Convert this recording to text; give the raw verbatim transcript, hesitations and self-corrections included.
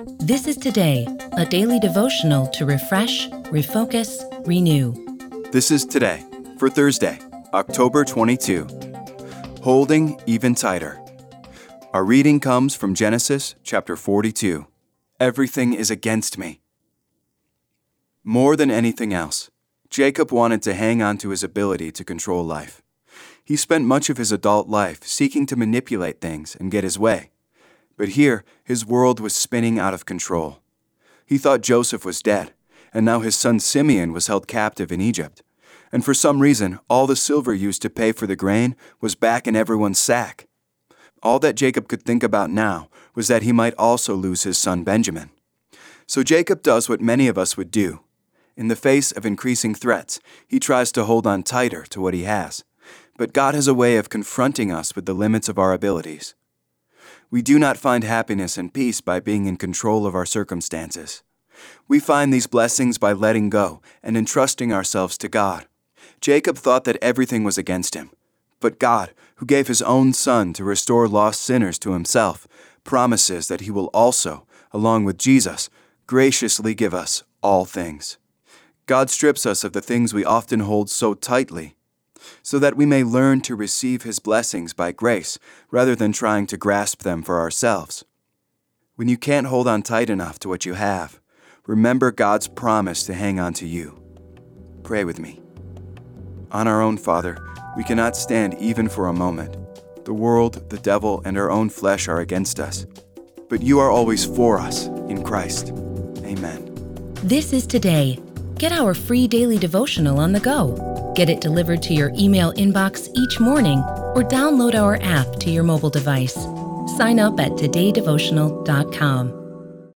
This is Today, a daily devotional to refresh, refocus, renew. This is Today for Thursday, October twenty-second. Holding even tighter. Our reading comes from Genesis chapter forty-two. Everything is against me. More than anything else, Jacob wanted to hang on to his ability to control life. He spent much of his adult life seeking to manipulate things and get his way. But here, his world was spinning out of control. He thought Joseph was dead, and now his son Simeon was held captive in Egypt. And for some reason, all the silver used to pay for the grain was back in everyone's sack. All that Jacob could think about now was that he might also lose his son Benjamin. So Jacob does what many of us would do. In the face of increasing threats, he tries to hold on tighter to what he has. But God has a way of confronting us with the limits of our abilities. We do not find happiness and peace by being in control of our circumstances. We find these blessings by letting go and entrusting ourselves to God. Jacob thought that everything was against him. But God, who gave his own son to restore lost sinners to himself, promises that he will also, along with Jesus, graciously give us all things. God strips us of the things we often hold so tightly, so that we may learn to receive his blessings by grace rather than trying to grasp them for ourselves. When you can't hold on tight enough to what you have, remember God's promise to hang on to you. Pray with me. On our own, Father, we cannot stand even for a moment. The world, the devil, and our own flesh are against us. But you are always for us in Christ. Amen. This is Today. Get our free daily devotional on the go. Get it delivered to your email inbox each morning or download our app to your mobile device. Sign up at today devotional dot com.